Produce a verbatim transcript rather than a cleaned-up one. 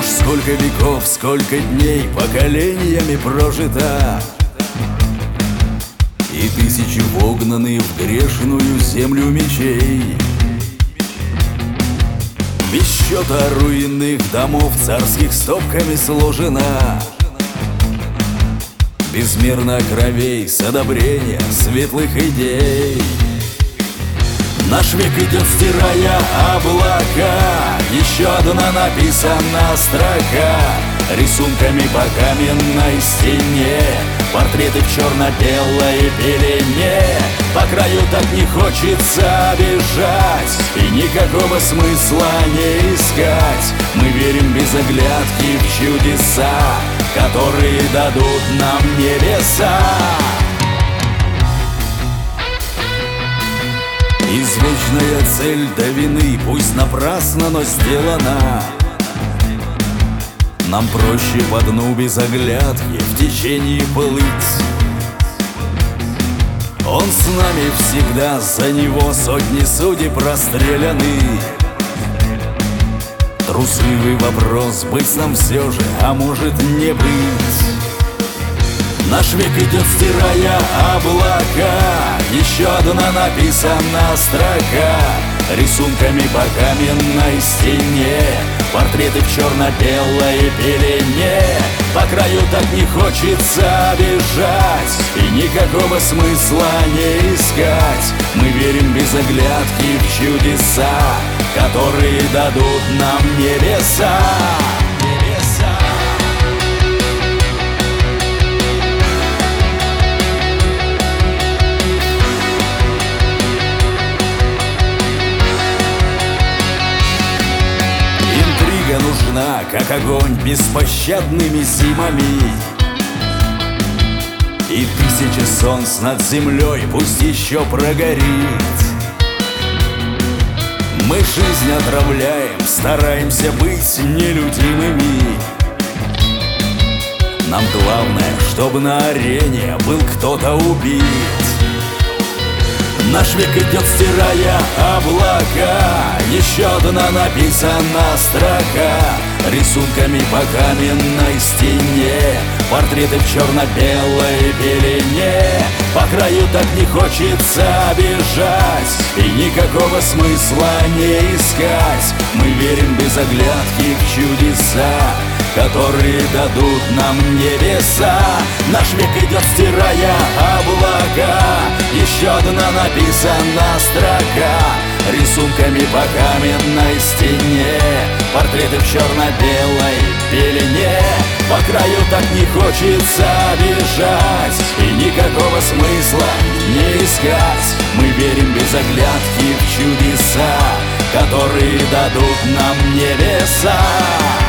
уж сколько веков, сколько дней поколениями прожито, и тысячи вогнаны в грешную землю мечей. Без счета руинных домов царских стопками сложено, безмерно кровей с одобрения светлых идей. Наш век идет, стирая облака, еще одна написана строка рисунками по каменной стене, портреты в черно-белой пелене. По краю так не хочется бежать и никакого смысла не искать. Мы верим без оглядки в чудеса, которые дадут нам небеса. Извечная цель до вины, пусть напрасно, но сделана. Нам проще по дну без оглядки в течение плыть. Он с нами всегда, за него сотни судеб расстреляны. Трусливый вопрос, быть нам все же, а может не быть. Наш век идет, стирая облака, еще одна написана строка рисунками по каменной стене, портреты в черно-белой пелене. По краю так не хочется бежать и никакого смысла не искать. Мы верим без оглядки в чудеса, которые дадут нам небеса. Нужна, как огонь, беспощадными зимами, и тысяча солнц над землей пусть еще прогорит. Мы жизнь отравляем, стараемся быть нелюдимыми. Нам главное, чтобы на арене был кто-то убит. Наш век идет, стирая облака, еще одна написана строка рисунками по каменной стене, портреты в черно-белой пелене. По краю так не хочется бежать и никакого смысла не искать. Мы верим без оглядки в чудеса, которые дадут нам небеса. Наш век идет, стирая облака, еще одна написана строка рисунками по каменной стене, портреты в черно-белой пелене. По краю так не хочется бежать и никакого смысла не искать. Мы верим без оглядки в чудеса, которые дадут нам небеса.